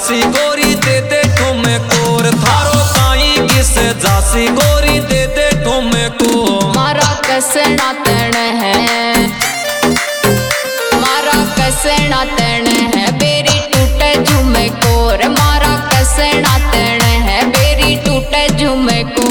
जासी गोरी दे दे ठुमे कोर थारो काई किसे जासी गोरी दे दे ठुमे को मारा कसना तण है मारा कसना तण है बेरी टूटे झुमे कोर मारा कसना तण है बेरी टूटे झुमे को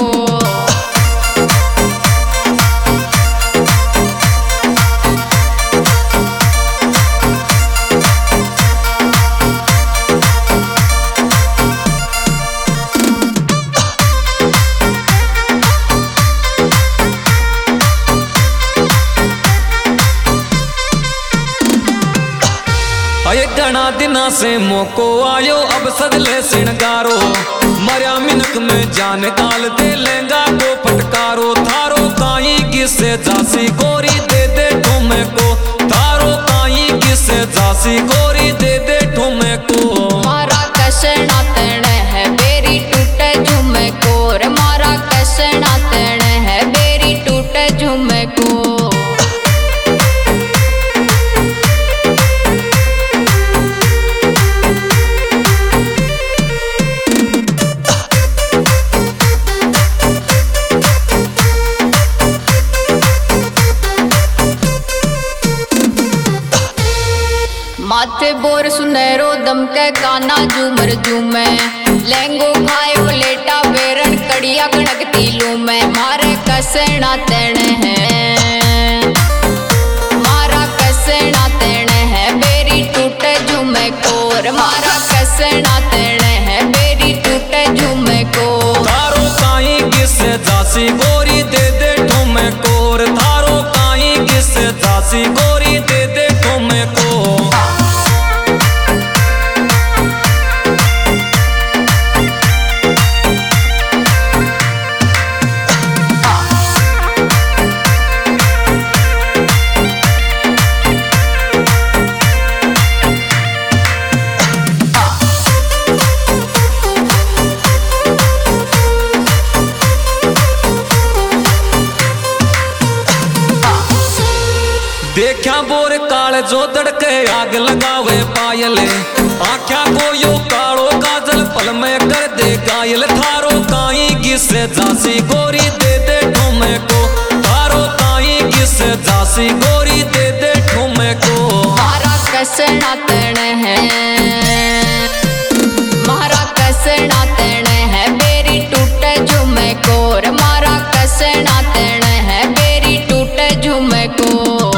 घना दिना से मोको आयो अब सजले सिणगारो मरिया मिनक में जान काल दे लेंगा को फटकारो थारो काई किसे जासी गोरी दे दे ठुमे को थारो काई किसे जासी गोरी दे दे ठुमे को मारा कसना तण है बेरी टूटे झुमे कोर मारा कसना तण है बेरी टूटे झुमे को माथे बोर सुनहरो दम के काना झूमर झूमे लहंगो खायो लेटा बेरन कड़िया कणकती लूमे मारे कसना तण है मारा कसना तण है बेरी टूटे झूमे कोर मारा कसना तण है बेरी टूटे झूमे को थारो काई किसे जासी गोरी दे दे ठुमे कोर थारो काई किसे जासी गोरी दे दे ठुमे को देखा बोर काल जो दड़के आग लगावे पायल आख्या को यो कालो काजल पल में कर दे गायल थारो काई किसे जासी गोरी दे दे ठुमे को थारो काई किसे जासी गोरी दे दे ठुमे को मारा कसना तण है मारा कसना तण है बेरी टूटे झुमे कोर मारा कसना तण है बेरी टूटे झुमे को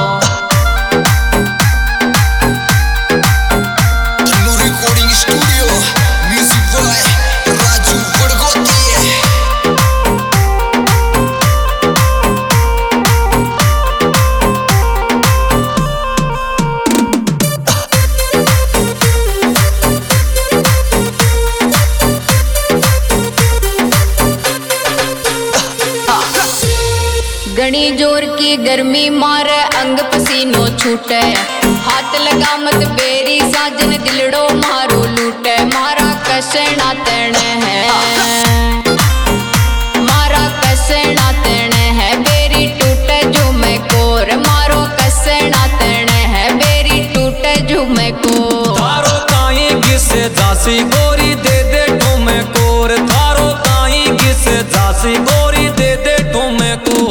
घनी जोर की गर्मी मारे अंग पसीनो छूटे हाथ लगा मत बेरी साजन दिलड़ो मारो लूटे मारा कसना तण है मारा कसना तण है बेरी टूटे झुमे कोर मारो कसना तण है बेरी टूटे झुमे को थारो काई किसे जासी गोरी दे दे ठुमे कोर थारो काई किसे जासी गोरी दे दे ठुमे को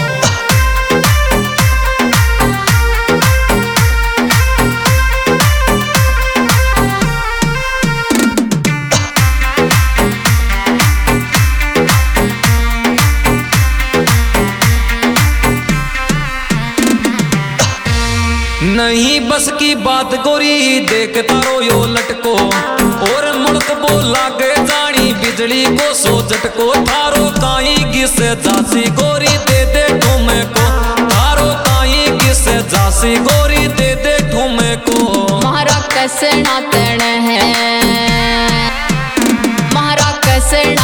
नहीं बस की बात गोरी देख तारो यो लटको और मुल्क बोला के जानी बिजली को सो झटको थारो काई किसे जासी गोरी दे दे ठुमे को थारो काई किसे जासी गोरी दे दे ठुमे को मारा कसना तण है मारा कसना